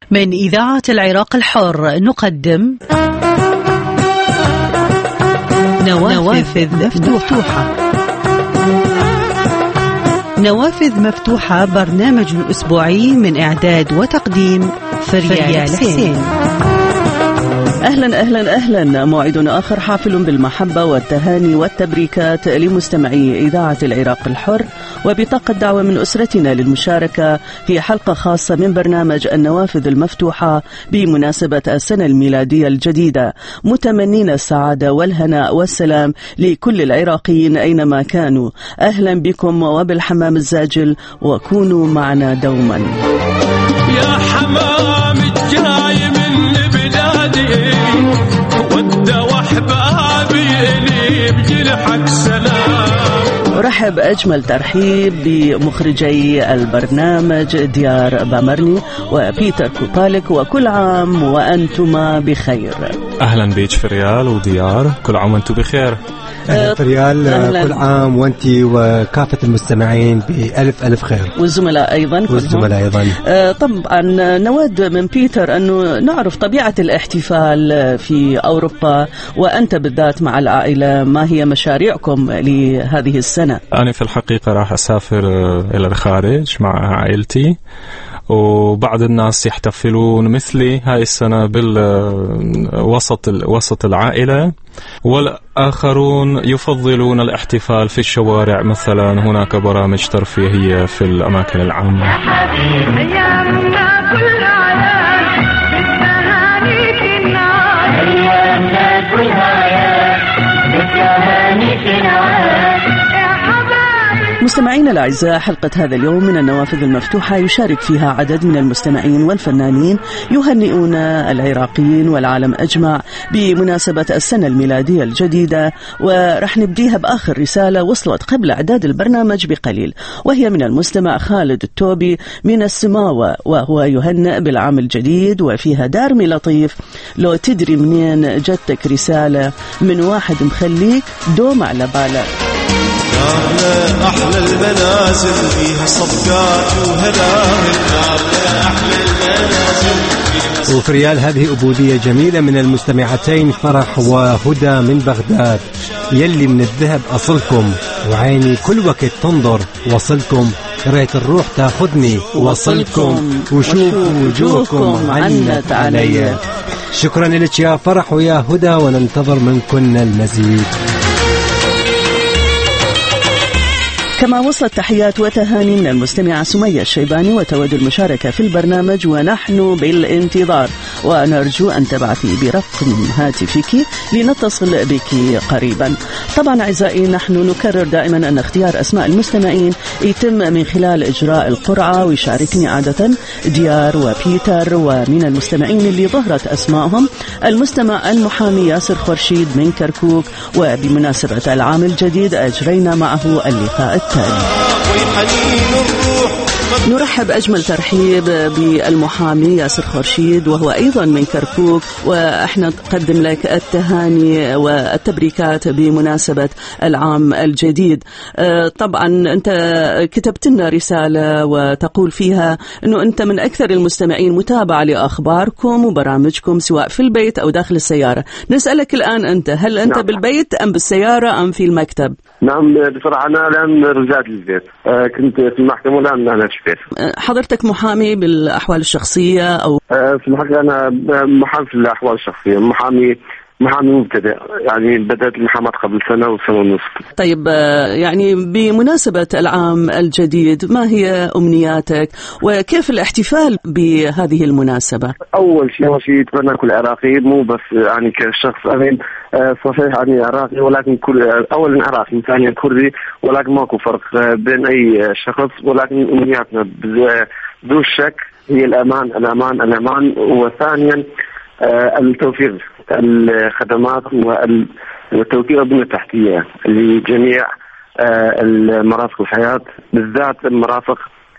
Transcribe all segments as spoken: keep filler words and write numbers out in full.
من إذاعة العراق الحر نقدم نوافذ مفتوحة. نوافذ مفتوحة برنامج أسبوعي من إعداد وتقديم فريال حسين. أهلا أهلا أهلا، موعدنا آخر حافل بالمحبة والتهاني والتبريكات لمستمعي إذاعة العراق الحر، وبطاقة دعوة من أسرتنا للمشاركة في حلقة خاصة من برنامج النوافذ المفتوحة بمناسبة السنة الميلادية الجديدة، متمنين السعادة والهناء والسلام لكل العراقيين أينما كانوا. أهلا بكم وبالحمام الزاجل، وكونوا معنا دوما. يا حمام الجاي من بلادي ود وحبابي إلي بجرحك سلام. أرحب أجمل ترحيب بمخرجي البرنامج ديار بامرني وبيتر كوبالك، وكل عام وأنتما بخير. أهلا بيك فريال وديار، كل عام وأنتم بخير. أهلا فريال، أهلا. كل عام وأنتي وكافة المستمعين بألف ألف خير، والزملاء أيضا والزملاء أيضا. آه طبعا نود من بيتر أنه نعرف طبيعة الاحتفال في أوروبا، وأنت بالذات مع العائلة، ما هي مشاريعكم لهذه السنة؟ أنا في الحقيقة راح أسافر إلى الخارج مع عائلتي، وبعض الناس يحتفلون مثلي هاي السنة بالوسط وسط العائلة، والآخرون يفضلون الاحتفال في الشوارع، مثلا هناك برامج ترفيهية في الأماكن العامة. مستمعينا الأعزاء، حلقة هذا اليوم من النوافذ المفتوحة يشارك فيها عدد من المستمعين والفنانين يهنئون العراقيين والعالم أجمع بمناسبة السنة الميلادية الجديدة، ورح نبديها بآخر رسالة وصلت قبل إعداد البرنامج بقليل، وهي من المستمع خالد التوبي من السماوة، وهو يهنئ بالعام الجديد وفيها دارمي لطيف. لو تدري منين جتك رسالة من واحد مخليك دوم على بالك. يا أحلى المنازل فيها صفقات وهلاهل، يا أحلى المنازل. وفريال، هذه أبودية جميلة من المستمعتين فرح وهدى من بغداد. يلي من الذهب أصلكم، وعيني كل وقت تنظر وصلكم، ريت الروح تاخذني وصلكم، وشوف وجوهكم عنت علي. شكرا لك يا فرح ويا هدى، وننتظر منكن المزيد. كما وصلت تحيات وتهاني من المستمعة سمية الشيباني وتود المشاركة في البرنامج، ونحن بالانتظار، ونرجو أن تبعثي برقم هاتفك لنتصل بك قريبا. طبعا أعزائي، نحن نكرر دائما أن اختيار أسماء المستمعين يتم من خلال إجراء القرعة، ويشاركني عادة ديار وبيتر. ومن المستمعين اللي ظهرت أسمائهم المستمع المحامي ياسر خورشيد من كركوك، وبمناسبة العام الجديد أجرينا معه اللقاء التالي. نرحب أجمل ترحيب بالمحامي ياسر خورشيد، وهو أيضا من كركوك، وإحنا نقدم لك التهاني والتبريكات بمناسبة العام الجديد. طبعا أنت كتبت لنا رسالة وتقول فيها أنه أنت من أكثر المستمعين متابعة لأخباركم وبرامجكم سواء في البيت أو داخل السيارة. نسألك الآن أنت، هل أنت نعم. بالبيت أم بالسيارة أم في المكتب؟ نعم بصراحة أنا الآن رجعت للبيت، أه كنت في المحكمة والآن أنا في البيت. حضرتك محامي بالأحوال الشخصية أو؟ أه في الحقيقة أنا محامي في الأحوال الشخصية، محامي محامي مبتدئ، يعني بدأت المحاماة قبل سنة وسنة ونصف. طيب، يعني بمناسبة العام الجديد ما هي أمنياتك وكيف الاحتفال بهذه المناسبة؟ أول شيء أول شيء أتمنى كل عراقي، مو بس يعني كشخص أمين صحيح يعني عراقي، ولكن كل أولا عراقي ثانيا كردي، ولكن ماكو فرق بين أي شخص، ولكن أمنياتنا بدون شك هي الأمان الأمان الأمان، وثانيا التوفير الخدمات والتوفير البنية التحتية لجميع المرافق الحياة، بالذات المرافق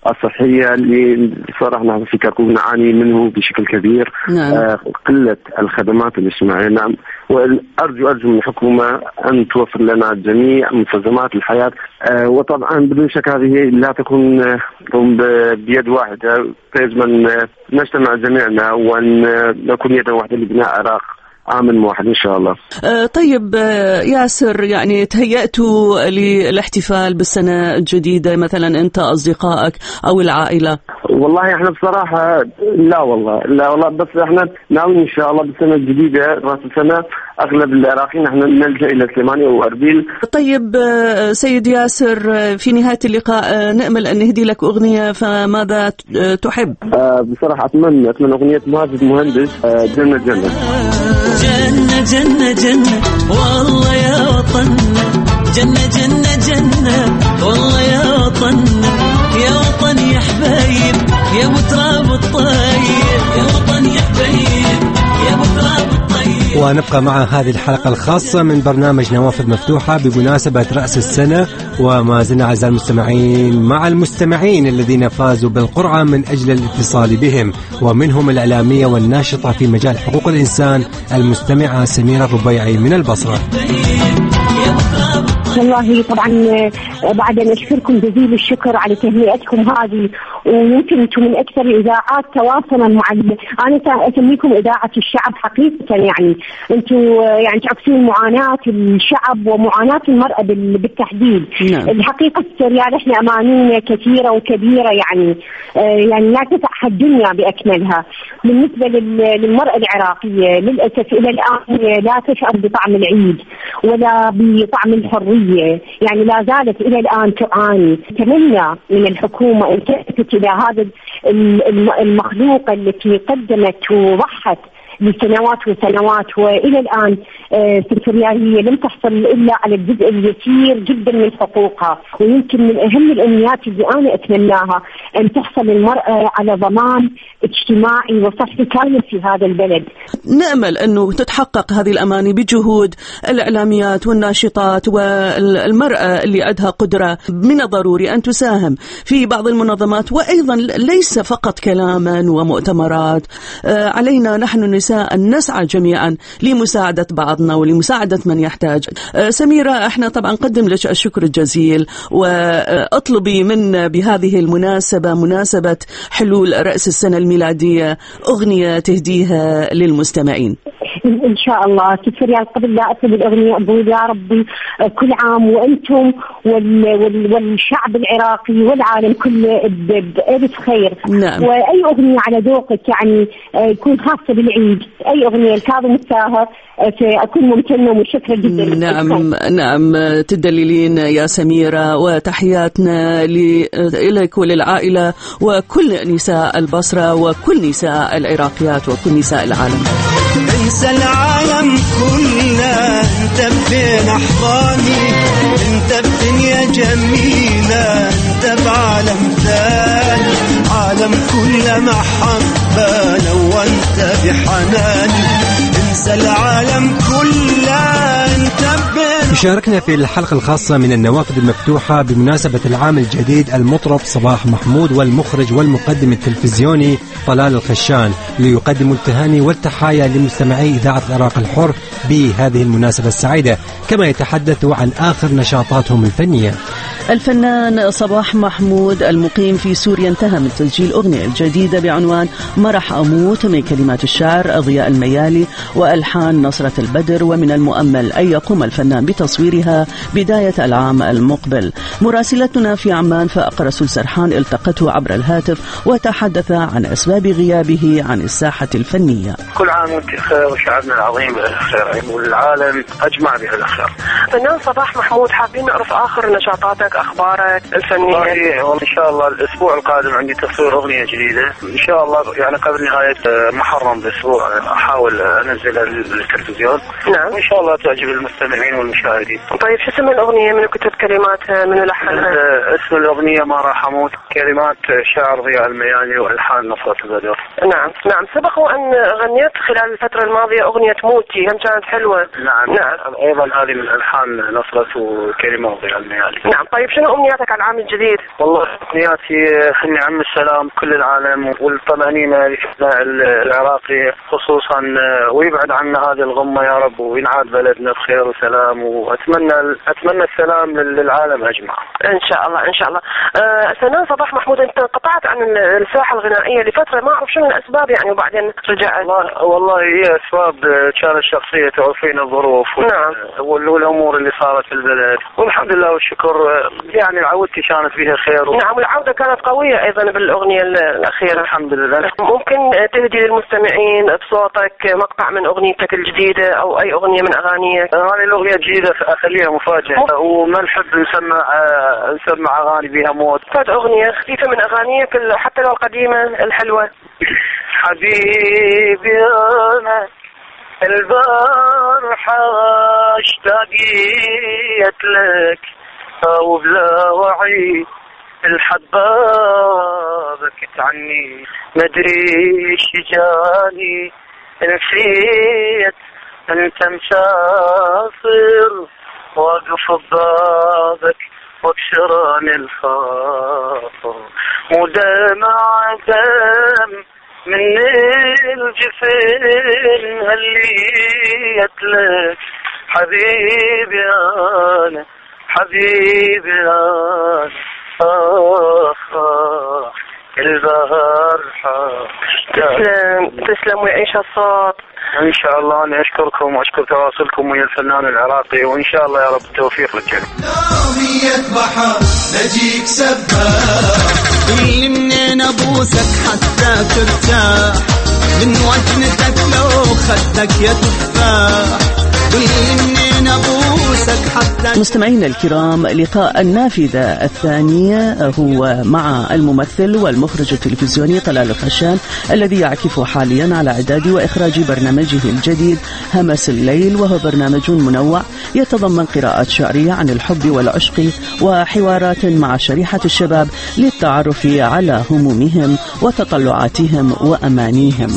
الصحية اللي صراحة نحن في كركوك نعاني منه بشكل كبير. نعم. آه قلة الخدمات الاجتماعية. نعم. وأرجو أرجو من الحكومة أن توفر لنا جميع مستلزمات الحياة. آه وطبعا بدون شك هذه لا تكون بيد واحدة، يجب أن نجتمع جميعنا وأن نكون يدا واحدة لبناء عراق آمن واحد إن شاء الله. آه طيب آه ياسر، يعني تهيأتوا للاحتفال بالسنة الجديدة مثلا أنت أصدقائك أو العائلة؟ والله احنا بصراحة لا والله لا والله بس احنا ناويين إن شاء الله بالسنة الجديدة رأس السنة أغلب العراقيين احنا نلجأ إلى سليمانية وأربيل. طيب آه سيد ياسر، آه في نهاية اللقاء آه نأمل أن نهدي لك أغنية، فماذا تحب؟ آه بصراحة أتمنى أتمنى أغنية ماجد مهندس آه جنة جنة. جنة جنة جنة والله يا وطننا، جنة جنة جنة والله يا وطننا، يا وطن يا حبايب يا متراب الطيب، يا وطن يا حبايب يا متراب الطيب. ونبقى مع هذه الحلقة الخاصة من برنامج نوافذ مفتوحة بمناسبة رأس السنة، وما زلنا أعزائي المستمعين مع المستمعين الذين فازوا بالقرعة من أجل الاتصال بهم، ومنهم الإعلامية والناشطة في مجال حقوق الإنسان المستمعة سميرة الربيعي من البصرة. والله طبعا بعد أن أشكركم جزيل الشكر على تهنئتكم هذه، ويمكن أنتم من أكثر الإذاعات تواصلا مع ال... أنا أسميكم إذاعة الشعب حقيقة. يعني أنتم يعني تعكسون معاناة الشعب ومعاناة المرأة بال... بالتحديد. نعم. الحقيقة السوريال إحنا أمانية كثيرة وكبيرة، يعني يعني لا تسع الدنيا بأكملها. بالنسبة لل... للمرأة العراقية للأسف إلى الآن لا تشعر بطعم العيد ولا بطعم الحرية، يعني لا زالت إلى الآن تعاني. أتمنى من الحكومة أن تلتفت إلى هذا المخلوق التي قدمت وضحت لسنوات وسنوات، وإلى الآن سوريا هي لم تحصل إلا على الجزء اليسير جدا من حقوقها. ويمكن من أهم الأمنيات اللي أنا أتمناها أن تحصل المرأة على ضمان اجتماعي وصحي كامل في هذا البلد. نأمل أنه تتحقق هذه الأماني بجهود الإعلاميات والناشطات، والمرأة اللي عندها قدرة من الضروري أن تساهم في بعض المنظمات، وأيضا ليس فقط كلاما ومؤتمرات. علينا نحن النساء أن نسعى جميعا لمساعدة بعضنا ولمساعدة من يحتاج. سميرة، احنا طبعا نقدم لك الشكر الجزيل، واطلبي من بهذه المناسبة مناسبة حلول رأس السنة الميلادية أغنية تهديها للمستمعين. إن شاء الله. سوريال قبل لا أطلب الأغنية أقول يا ربي كل عام وأنتم والشعب العراقي والعالم كله بألف خير. نعم. وأي أغنية على ذوقك يعني يكون خاصة بالعيد، أي أغنية الكاظم الساهر أكون ممتنة ومشكرة جدا. نعم نعم تدللين يا سميرة، وتحياتنا لك وللعائلة وكل نساء البصرة وكل نساء العراقيات وكل نساء العالم. انسى العالم كله، انت بين احضاني، انت بدنيا جميلة، انت بعالم ثاني، عالم كله محبة لو انت بحناني، انسى العالم كله انت بين. يشاركنا في الحلقة الخاصة من النوافذ المفتوحة بمناسبة العام الجديد المطرب صباح محمود والمخرج والمقدم التلفزيوني طلال الخشان، ليقدموا التهاني والتحايا لمستمعي إذاعة العراق الحر بهذه المناسبة السعيدة، كما يتحدثوا عن آخر نشاطاتهم الفنية. الفنان صباح محمود المقيم في سوريا انتهى من تسجيل أغنية الجديدة بعنوان مرح أموت من كلمات الشاعر ضياء الميالي وألحان نصرة البدر، ومن المؤمل أن يقوم الفنان بتصويرها بداية العام المقبل. مراسلتنا في عمان فأقر رسول سرحان التقته عبر الهاتف وتحدث عن أسباب غيابه عن الساحة الفنية. كل عام وانت بخير وشعبنا العظيم بالخير والعالم أجمع به الخير. فنان صباح محمود، حابين نعرف آخر نشاطاتك، أخبارك الفنية. والله إن شاء الله الأسبوع القادم عندي تصوير أغنية جديدة إن شاء الله، يعني قبل نهاية محرم بأسبوع أحاول أنزلها للتلفزيون. نعم. وإن شاء الله تعجب المستمعين والمشاهدين. طيب شو اسم الأغنية؟ من كتب كلماتها؟ من لحنها؟ اسم الأغنية ما راح أموت، كلمات شاعر ضياء الميالي وألحان نصرة البدر. نعم نعم. سبق أن غنيت خلال الفترة الماضية أغنية موتي، هم كانت حلوة. نعم. نعم. أيضا هذه من ألحان طبعا نصرة وكلمة وغيرها يعني. نعم. طيب شنو أمنياتك على العام الجديد؟ والله أمنياتي إني عم السلام كل العالم والطمأنينة للشعب العراقي خصوصا، ويبعد عنا هذه الغمة يا رب، وينعاد بلدنا بخير وسلام، وأتمنى أتمنى السلام للعالم أجمع إن شاء الله إن شاء الله. أه سنان صباح محمود، أنت انقطعت عن الساحة الغنائية لفترة، ما أعرف شنو الأسباب يعني، وبعدين رجعت. والله, والله هي أسباب كانت شخصية، تعرفين الظروف. نعم. والأمور اللي صارت في البلد، والحمد لله والشكر يعني عودتي كانت فيها خير. و... نعم. والعودة كانت قوية أيضا بالأغنية الأخيرة. الحمد لله. ممكن تهدي للمستمعين بصوتك مقطع من أغنيتك الجديدة أو أي أغنية من أغانيك؟ هذه الأغنية الجديدة أخليها مفاجأة، وما نحب نسمع آه نسمع أغاني بها موت. فات أغنية خفيفة من أغانيك حتى لو القديمة الحلوة. حبيبي أنا البارحة اشتاقيت لك، أو بلا وعي الحبة بكت عني، مدري شجاني نسيت انت مسافر، واقف ببابك واكسران الخاطر، مو دمع دم من الجفن هليت لك، حبيبي أنا حبيبي أنا آخ آخ البارحة. تسلم تسلم ويعيش الصوت. إن شاء الله. أنا أشكركم وأشكر تواصلكم ويا الفنان العراقي، وإن شاء الله يا رب التوفيق للجميع. نومية بحر نجيك سباح، كل منين أبوسك حتى ترتاح، من وجنتك لو خدك يا تفاح، كل منين أبوسك حتى. مستمعينا الكرام، لقاء النافذة الثانية هو مع الممثل والمخرج التلفزيوني طلال الخشان، الذي يعكف حاليا على إعداد وإخراج برنامجه الجديد همس الليل، وهو برنامج منوع يتضمن قراءات شعرية عن الحب والعشق وحوارات مع شريحة الشباب للتعرف على همومهم وتطلعاتهم وأمانيهم.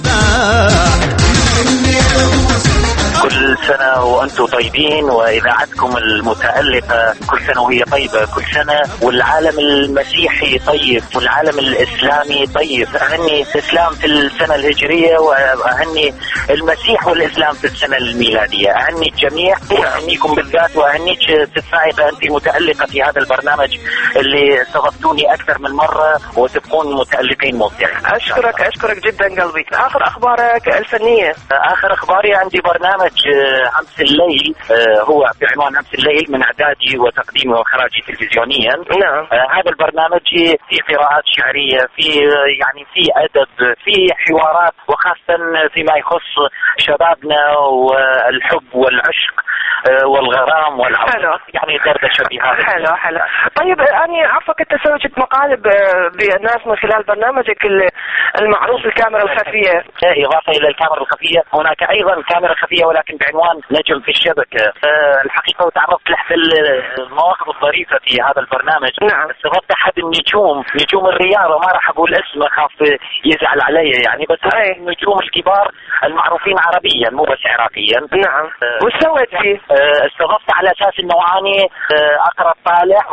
كل سنة وأنتم طيبين، وإذاعتكم المتألقة كل سنة وهي طيبة كل سنة، والعالم المسيحي طيب والعالم الإسلامي طيب. أهني الإسلام في السنة الهجرية، وأهني المسيح والإسلام في السنة الميلادية. أهني الجميع وأهنيكم بالذات، وأهنيك السائقة أنت متألقة في هذا البرنامج اللي استضفتوني أكثر من مرة، وتبقون متألقين مبدعين. أشكرك أشكرك جدا قلبي. آخر أخبارك الفنية؟ آخر أخباري عندي برنامج همس الليل، هو بعنوان همس الليل، من إعدادي وتقديمي وإخراجي تلفزيونيا. نعم. هذا البرنامج في قراءات شعرية، في يعني في أدب، في حوارات، وخاصة فيما يخص شبابنا والحب والعشق والغرام والعودة، يعني دردشة بهذا. حلو حلو. طيب أنا عارفك أنت سويت مقالب بالناس من خلال برنامجك المعروف الكاميرا الخفية. إضافة إلى الكاميرا الخفية هناك أيضا كاميرا خفية، ولكن بعنوان نجم في الشبكة. الحقيقة وتعرفت لأحد المواقف الظريفة في هذا البرنامج. نعم. استضفت أحد النجوم، نجوم الرياضة، ما راح أقول اسمه خاف يزعل علي يعني، بس هاي النجوم الكبار المعروفين عربيا مو بس عراقيا. نعم. وش سويت فيه؟ استضفت على أساس أنه أني أقرأ الطالع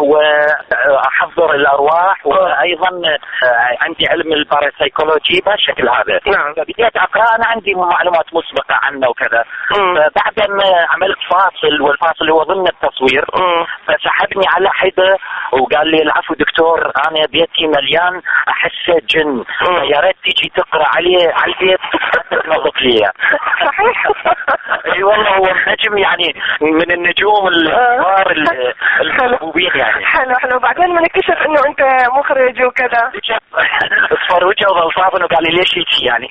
وأحضر الأرواح، وأيضا عندي علم الباراسايكولوجي بهالشكل هذا. نعم. فبديت أقرأ، أنا عندي معلومات مسبقة عنه وكذا. بعد ما عملت فاصل، والفاصل هو ضمن التصوير، مم. فسحبني على حدة وقال لي العفو دكتور، أنا بيتي مليان أحسه جن، يا ريت تيجي تقرأ عليه على البيت تنظف لي. صحيح. اي والله هو نجم يعني من النجوم الكبار المحبوبين يعني. حلو حلو. بعدين ما نكتشف انه انت مخرج وكذا، اصفر وجهه وظلصافن وقال لي ليش هيك يعني.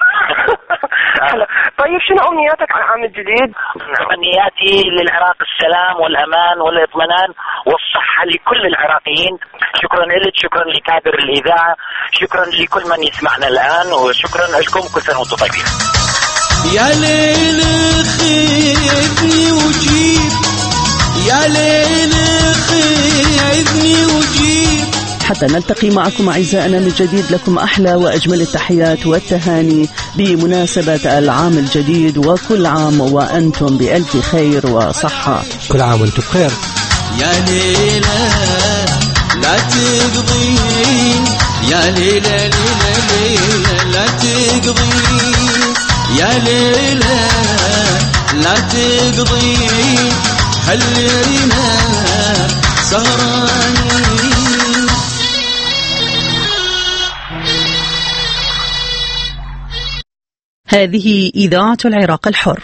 حلو. طيب شنو امنياتك على العام الجديد؟ امنياتي للعراق السلام والامان والاطمئنان والصحه لكل العراقيين. شكرا لك، شكرا لكادر الاذاعه، شكرا لكل من يسمعنا الان، وشكرا لكم. كل سنه وانتم طيبين. يا ليل خذني وجيب، يا ليل خذني وجيب، حتى نلتقي معكم أعزائنا من جديد، لكم أحلى وأجمل التحيات والتهاني بمناسبة العام الجديد، وكل عام وأنتم بألف خير وصحة. كل عام وأنتم بخير. يا ليلى لا تقضي، يا ليلى ليلى ليلى لا تقضي، يا ليلى لا تقضي، خلينا سهرانين. هذه إذاعة العراق الحر.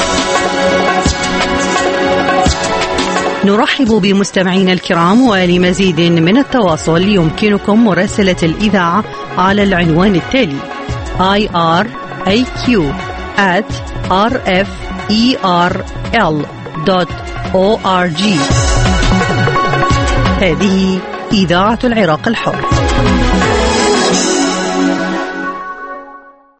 نرحب بمستمعينا الكرام، ولمزيد من التواصل يمكنكم مراسلة الإذاعة على العنوان التالي آي آر إيه كيو آت آر إف إي آر إل دوت أو آر جي. هذه إذاعة العراق الحر.